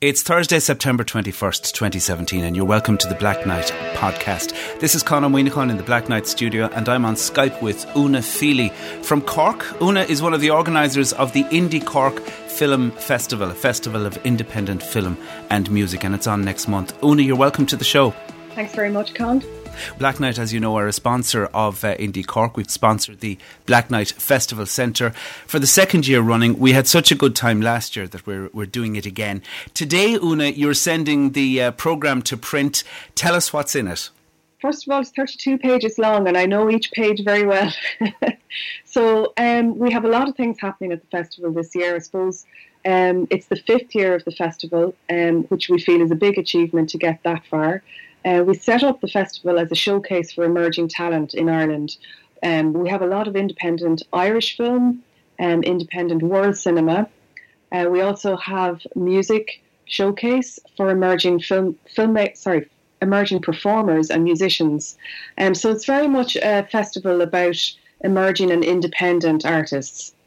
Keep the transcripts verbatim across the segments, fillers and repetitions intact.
It's Thursday, September twenty-first, twenty seventeen, and you're welcome to the Black Knight podcast. This is Conor Winnicott in the Black Knight studio, and I'm on Skype with Una Feely from Cork. Una is one of the organisers of the Indie Cork Film Festival, a festival of independent film and music, and it's on next month. Una, you're welcome to the show. Thanks very much, Con. Black Knight, as you know, are a sponsor of uh, Indie Cork. We've sponsored the Black Knight Festival Centre for the second year running. We had such a good time last year that we're we're doing it again. Today, Una, you're sending the uh, programme to print. Tell us what's in it. First of all, it's thirty-two pages long, and I know each page very well. so um, we have a lot of things happening at the festival this year. I suppose um, it's the fifth year of the festival, um, which we feel is a big achievement to get that far. Uh, we set up the festival as a showcase for emerging talent in Ireland. Um, we have a lot of independent Irish film, um, independent world cinema. Uh, we also have music showcase for emerging film, film, sorry, emerging performers and musicians. Um, so it's very much a festival about emerging and independent artists.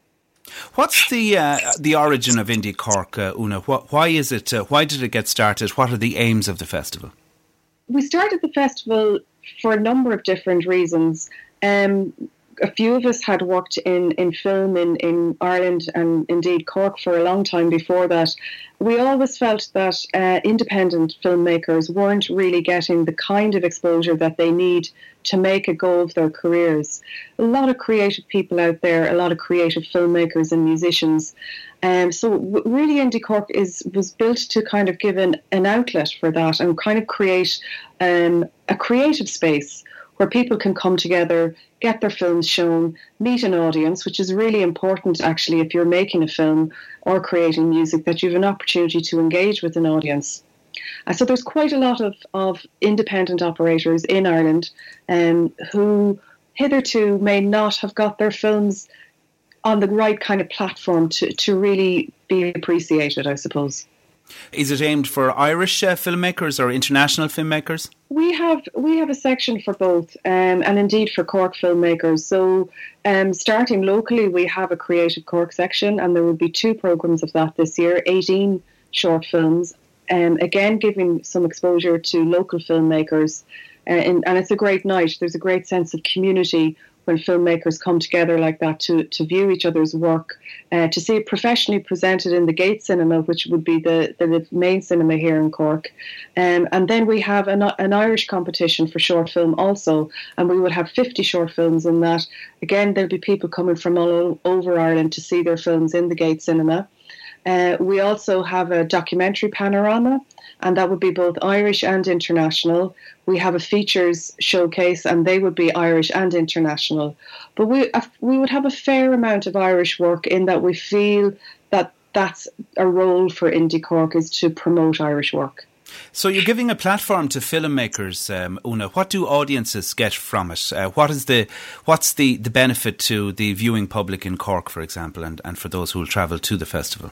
What's the uh, the origin of Indie Cork, uh, Una? What, why is it? Uh, why did it get started? What are the aims of the festival? We started the festival for a number of different reasons. Um, a few of us had worked in, in film in, in Ireland and indeed Cork for a long time before that. We always felt that uh, independent filmmakers weren't really getting the kind of exposure that they need to make a go of their careers. A lot of creative people out there, a lot of creative filmmakers and musicians. Um, so w- really Indie Cork is was built to kind of give an, an outlet for that and kind of create um, a creative space where people can come together, get their films shown, meet an audience, which is really important actually if you're making a film or creating music, that you have an opportunity to engage with an audience. Uh, so there's quite a lot of, of independent operators in Ireland um, who hitherto may not have got their films on the right kind of platform to, to really be appreciated, I suppose. Is it aimed for Irish uh, filmmakers or international filmmakers? We have we have a section for both, um, and indeed for Cork filmmakers. So um, starting locally, we have a Creative Cork section, and there will be two programmes of that this year, eighteen short films, um, again giving some exposure to local filmmakers. Uh, and, and it's a great night. There's a great sense of community when filmmakers come together like that to, to view each other's work, uh, to see it professionally presented in the Gate Cinema, which would be the, the main cinema here in Cork. Um, and then we have an, an Irish competition for short film also, and we would have fifty short films in that. Again, there'll be people coming from all over Ireland to see their films in the Gate Cinema. Uh, we also have a documentary panorama, and that would be both Irish and international. We have a features showcase, and they would be Irish and international. But we we would have a fair amount of Irish work in that we feel that that's a role for Indie Cork, is to promote Irish work. So you're giving a platform to filmmakers, um, Una. What do audiences get from it? Uh, what is the what's the, the benefit to the viewing public in Cork, for example, and, and for those who will travel to the festival?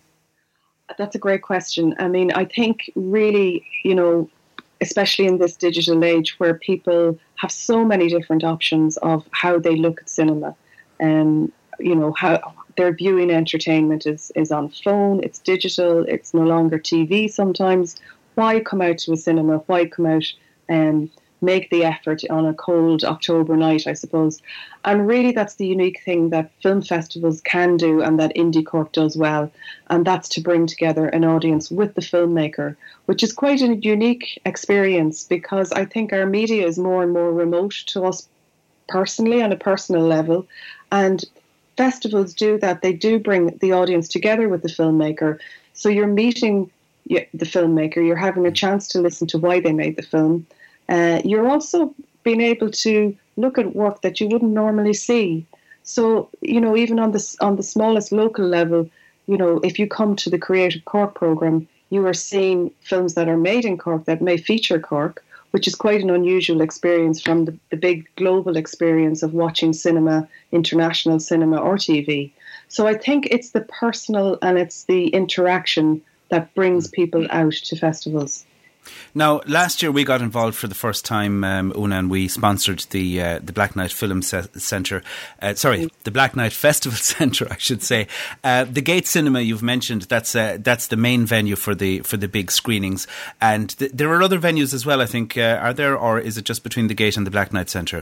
That's a great question. I mean, I think really, you know, especially in this digital age where people have so many different options of how they look at cinema, and, you know, how their viewing entertainment is, is on phone, it's digital, it's no longer T V sometimes. Why come out to a cinema? Why come out and make the effort on a cold October night, I suppose? And really that's the unique thing that film festivals can do and that Indie Cork does well, and that's to bring together an audience with the filmmaker, which is quite a unique experience because I think our media is more and more remote to us personally on a personal level, and festivals do that. They do bring the audience together with the filmmaker, so you're meeting the filmmaker, you're having a chance to listen to why they made the film. Uh, you're also being able to look at work that you wouldn't normally see. So, you know, even on the, on the smallest local level, you know, if you come to the Creative Cork programme, you are seeing films that are made in Cork that may feature Cork, which is quite an unusual experience from the, the big global experience of watching cinema, international cinema or T V. So I think it's the personal and it's the interaction that brings people out to festivals. Now, last year we got involved for the first time, um, Una, and we sponsored the uh, the Black Night Film Ce- Centre. Uh, sorry, the Black Night Festival Centre, I should say. Uh, the Gate Cinema you've mentioned, that's uh, that's the main venue for the for the big screenings, and th- there are other venues as well. I think uh, are there, or is it just between the Gate and the Black Night Centre?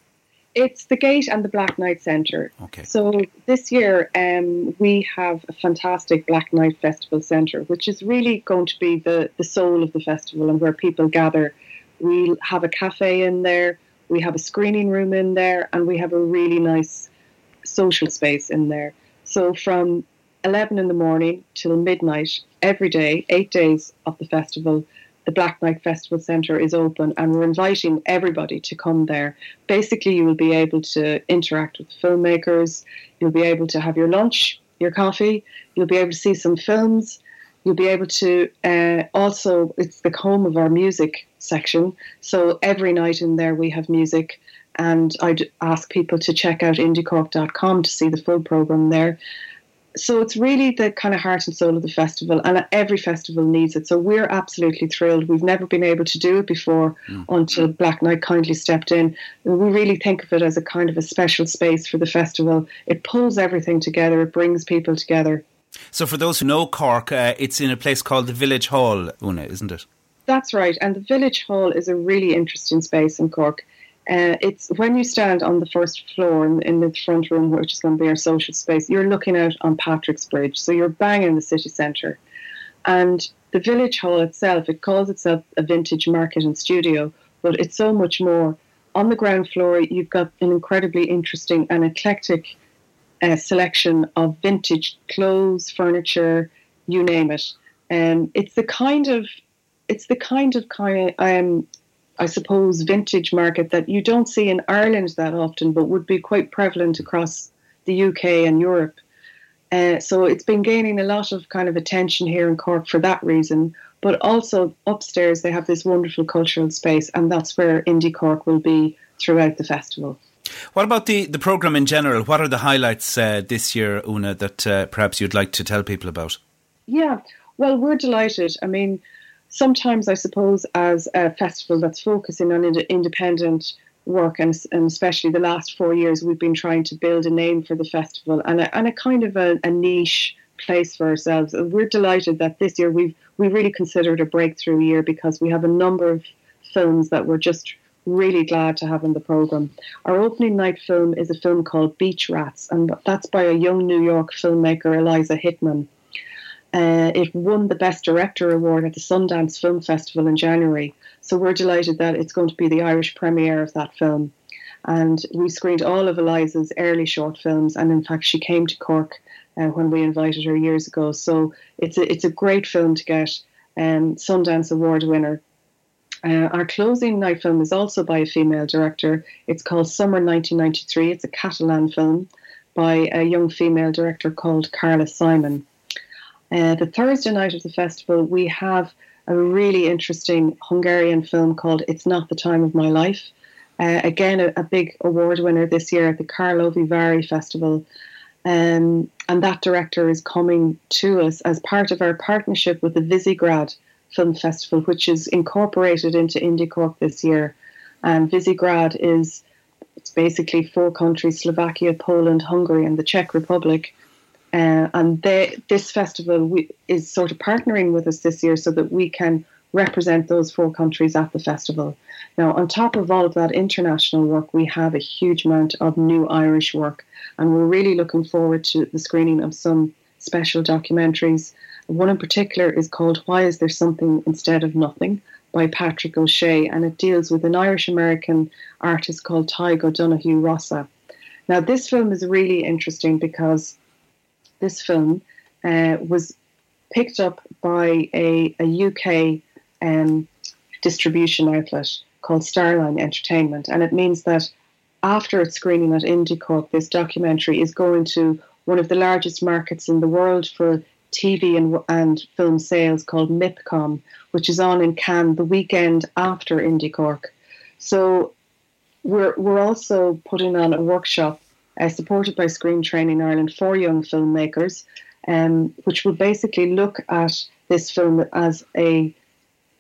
It's the Gate and the Black Night Centre. Okay. So this year um, we have a fantastic Black Night Festival Centre, which is really going to be the, the soul of the festival and where people gather. We'll have a cafe in there, we have a screening room in there, and we have a really nice social space in there. So from eleven in the morning till midnight, every day, eight days of the festival, the Black Night Festival Centre is open, and we're inviting everybody to come there. Basically, you will be able to interact with filmmakers, you'll be able to have your lunch, your coffee, you'll be able to see some films, you'll be able to uh, also, it's the home of our music section, so every night in there we have music, and I'd ask people to check out indie cork dot com to see the full programme there. So it's really the kind of heart and soul of the festival, and every festival needs it. So we're absolutely thrilled. We've never been able to do it before mm. until Black Night kindly stepped in. We really think of it as a kind of a special space for the festival. It pulls everything together. It brings people together. So for those who know Cork, uh, it's in a place called the Village Hall, Una, isn't it? That's right. And the Village Hall is a really interesting space in Cork. Uh, it's when you stand on the first floor in, in the front room, which is going to be our social space, you're looking out on Patrick's Bridge. So you're bang in the city centre. And the Village Hall itself, it calls itself a vintage market and studio, but it's so much more. On the ground floor, you've got an incredibly interesting and eclectic uh, selection of vintage clothes, furniture, you name it. Um, it's the kind of, it's the kind of kind of, um, I suppose, vintage market that you don't see in Ireland that often, but would be quite prevalent across the U K and Europe. Uh, so it's been gaining a lot of kind of attention here in Cork for that reason. But also upstairs, they have this wonderful cultural space, and that's where Indie Cork will be throughout the festival. What about the, the programme in general? What are the highlights uh, this year, Una, that uh, perhaps you'd like to tell people about? Yeah, well, we're delighted. I mean, sometimes I suppose as a festival that's focusing on ind- independent work, and, and especially the last four years, we've been trying to build a name for the festival and a, and a kind of a, a niche place for ourselves. And we're delighted that this year we've we really considered a breakthrough year because we have a number of films that we're just really glad to have in the programme. Our opening night film is a film called Beach Rats, and that's by a young New York filmmaker, Eliza Hittman. Uh, it won the Best Director Award at the Sundance Film Festival in January. So we're delighted that it's going to be the Irish premiere of that film. And we screened all of Eliza's early short films. And in fact, she came to Cork uh, when we invited her years ago. So it's a, it's a great film to get. Um, Sundance Award winner. Uh, our closing night film is also by a female director. It's called Summer nineteen ninety-three. It's a Catalan film by a young female director called Carla Simon. Uh, the Thursday night of the festival, we have a really interesting Hungarian film called It's Not the Time of My Life. Uh, again, a, a big award winner this year at the Karlovy Vary Festival. Um, and that director is coming to us as part of our partnership with the Visegrad Film Festival, which is incorporated into Indie Cork this year. And Visegrad is it's basically four countries, Slovakia, Poland, Hungary, and the Czech Republic. Uh, and they, this festival we, is sort of partnering with us this year so that we can represent those four countries at the festival. Now, on top of all of that international work, we have a huge amount of new Irish work, and we're really looking forward to the screening of some special documentaries. One in particular is called Why Is There Something Instead of Nothing by Patrick O'Shea, and it deals with an Irish-American artist called Tig O'Donoghue Rossa. Now, this film is really interesting because this film uh, was picked up by a, a U K um, distribution outlet called Starline Entertainment, and it means that after its screening at Indie Cork, this documentary is going to one of the largest markets in the world for T V and, and film sales called MIPCOM, which is on in Cannes the weekend after Indie Cork. So we're we're also putting on a workshop Uh, supported by Screen Training Ireland for young filmmakers, um, which will basically look at this film as a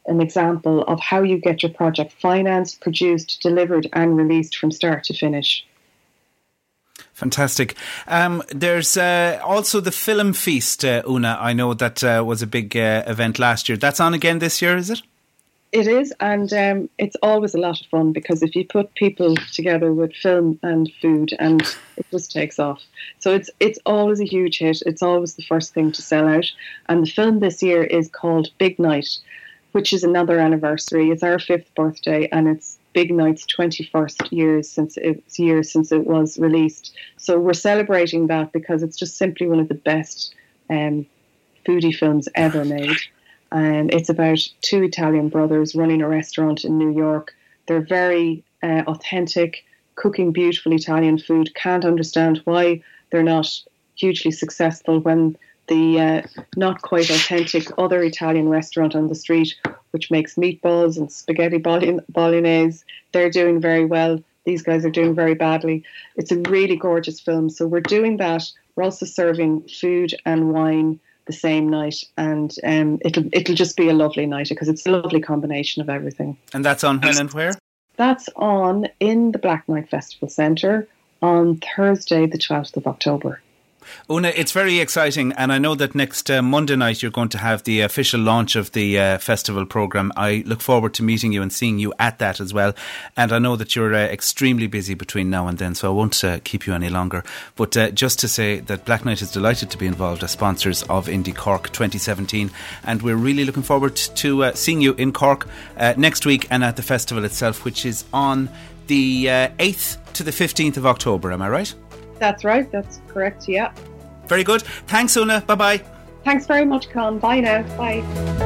an example of how you get your project financed, produced, delivered and released from start to finish. Fantastic. Um, there's uh, also the Film Feast, uh, Una. I know that uh, was a big uh, event last year. That's on again this year, is it? It is, and um, it's always a lot of fun because if you put people together with film and food, and it just takes off. So it's it's always a huge hit. It's always the first thing to sell out. And the film this year is called Big Night, which is another anniversary. It's our fifth birthday, and it's Big Night's twenty-first years since it's years since it was released. So we're celebrating that because it's just simply one of the best um, foodie films ever made. And it's about two Italian brothers running a restaurant in New York. They're very uh, authentic, cooking beautiful Italian food. Can't understand why they're not hugely successful when the uh, not quite authentic other Italian restaurant on the street, which makes meatballs and spaghetti bolognese, they're doing very well. These guys are doing very badly. It's a really gorgeous film. So we're doing that. We're also serving food and wine the same night, and um, it'll it'll just be a lovely night because it's a lovely combination of everything. And that's on when and where? That's on in the Black Knight Festival Centre on Thursday, the twelfth of October. Una, it's very exciting, and I know that next uh, Monday night you're going to have the official launch of the uh, festival programme. I look forward to meeting you and seeing you at that as well, and I know that you're uh, extremely busy between now and then, so I won't uh, keep you any longer. But uh, just to say that Black Knight is delighted to be involved as sponsors of Indie Cork twenty seventeen, and we're really looking forward to uh, seeing you in Cork uh, next week and at the festival itself, which is on the uh, eighth to the fifteenth of October, am I right? That's right, that's correct, yeah. Very good. Thanks, Una. Bye-bye. Thanks very much, Con. Bye now. Bye.